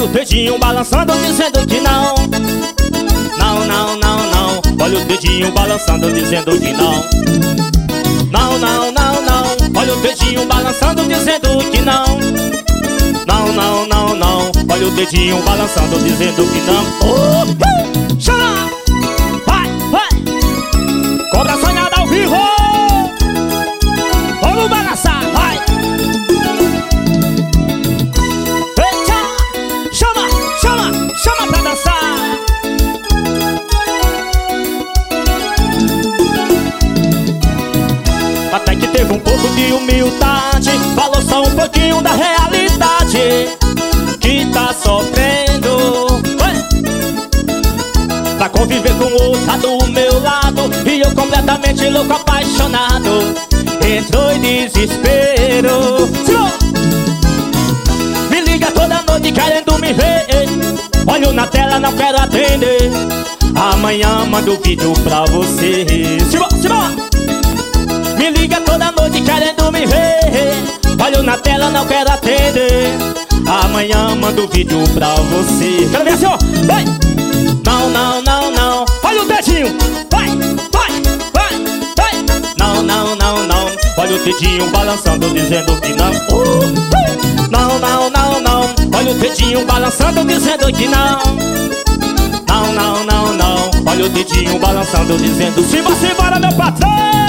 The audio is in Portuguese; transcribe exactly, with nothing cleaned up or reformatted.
dedinho balançando dizendo que não. Não, não, não, não. Olha o dedinho balançando dizendo que não. Não, não, não, não. Olha o dedinho balançando dizendo que não. Não, não, não, não. Olha o dedinho balançando dizendo que não. Oh, chama! Vai, vai! Cobra sonhada ao vivo! Vamos balançar, vai! Eita! Chama, chama, chama pra dançar! Até que teve um pouco de humildade, falou só um pouquinho da realidade que tá sofrendo. Ué! Pra conviver com outra do meu lado e eu completamente louco, apaixonado, entrou em desespero. Senhor! Me liga toda noite querendo me ver, olho na tela, não quero atender. Amanhã mando vídeo pra você. Senhor, senhor! Me liga toda noite querendo me ver, olho na tela, não quero atender. Amanhã mando vídeo pra você. Quero ver assim, ó. Vai! Não, não, não, não. Olha o dedinho. Vai, vai, vai, vai. Não, não, não, não. Olha o dedinho balançando dizendo que não. uh, uh. Não, não, não, não. Olha o dedinho balançando dizendo que não. Não, não, não, não. Olha o dedinho balançando dizendo: simbora, simbora, meu patrão.